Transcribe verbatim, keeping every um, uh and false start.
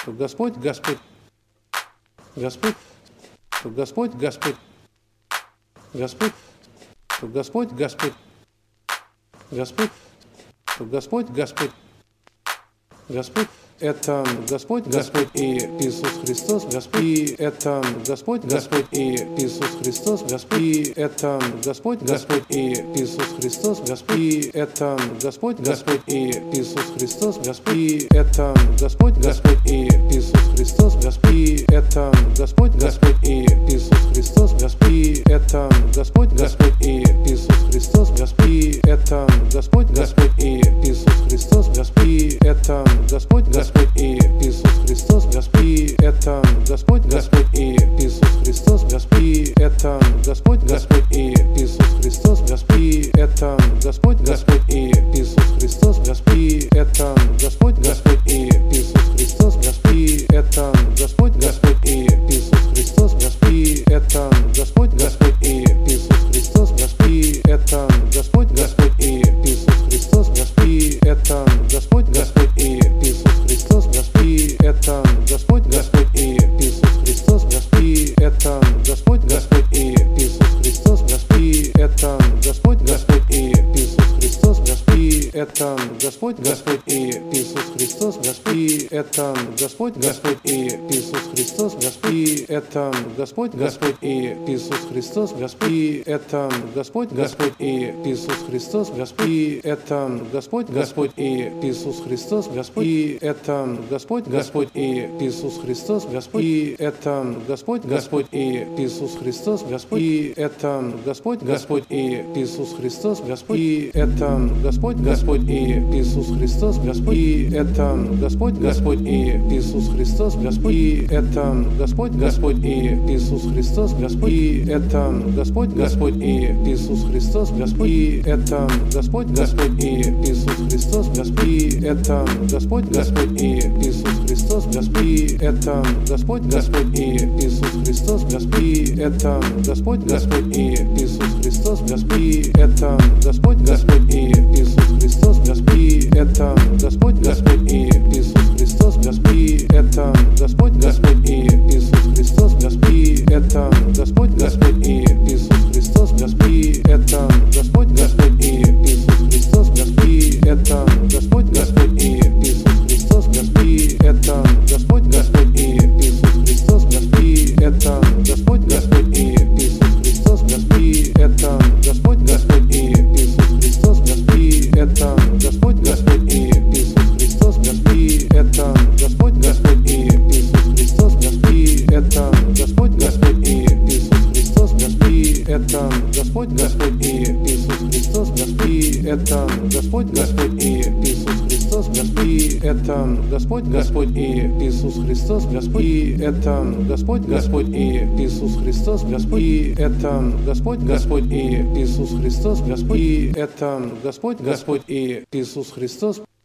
Господь, Господь, Господь, Господь, Господь, Господь, Господь, Господь, Господь, Господь, Господь, Господь. Это Господь, Господь и Иисус Христос, Господь, и это Господь, Господь и Иисус Христос, Господь, и это Господь, Господь и Иисус Христос, Господь, и это Господь, Господь и Иисус Христос, Господь, и это Господь, Господь и Иисус Христос, Господь, и это Господь, Господь и Иисус Христос, Господь, и это Господь, Господь и Иисус Христос, Господь, и это Господь, Господь и Иисус Христос, Господь, и это Господь, Господь Господь и Иисус Христос, Господь, и это Господь, Господь и Иисус Христос, Господь, и это Господь, Господь и Иисус Христос, Господь, и это Господь, Господь и Иисус Христос, Господь, и это Господь, Господь и Иисус Христос, Господь, и это Господь, Господь и Иисус Христос, Господь, и это Господь, Господь и Иисус Христос, Господь, и это Господь, Господь и Иисус Христос, Господь, и это Господь, Господь и Иисус Христос, Господь, и это Господь, Господь и Иисус Христос, Господь, и это Господь, Господь и Иисус Христос, Господь, и это Господь, Господь и Иисус Христос, Господь, и это Господь, Господь и Иисус Христос, Господь, и это Господь, Господь и Иисус Христос, Господь, и это Господь, Господь и Иисус Христос, Господь, и это Господь, Господь и Иисус Христос, Господь, и это Господь, Господь и Иисус Христос, Господь, и это Господь, Господь и Иисус Христос, Господь, и это Господь, Господь и Иисус Христос, Господь, и это Господь, Господь и Иисус Христос, Господь, и это Господь, Господь и Иисус Христос, Господь, и это Господь, Господь и Иисус Христос, Господь, и это Господь, Господь и Иисус Христос, Господь, и это Господь, Господь и Иисус Христос, Господь, и это Господь, Господь и Иисус Христос, Господь, и это Господь, Господь и Иисус Христос, Господь, и это Господь, Господь и Иисус Христос, Господь, и это Господь, Господь и Иисус Христос, Господь, и это Господь, Господь и Иисус Христос, Господь, и это Господь, Господь и Иисус Христос, Господь, и это Господь, Господь и Иисус Христос, Господь, и это Господь, Господь и Иисус Христос, Господь, и это Господь, Господь и Иисус Христос, Господь, и это Господь, Господь и Иисус Христос, Господь, и это Господь, Господь и Иисус Христос, Господь, и это Господь, Господь и Иисус Христос, Господь, и это Господь, Господь и Иисус Христос, Господь, и это Господь, Господь и Иисус Христос, Господь, и это Господь, Господь и Иисус Христос, Господь, и это Господь, Господь и Иисус Христос, Господь, и это Господь, Господь и Иисус Христос, Господь, и это Господь, Господь и Иисус Христос, Господь, и это Господь, Господь и Иисус Христос, Господь, и это Господь, Господь и Иисус Христос, Господь, и это Господь, Господь и Иисус Христос, Господь, и это Господь, Господь и Иисус Христос.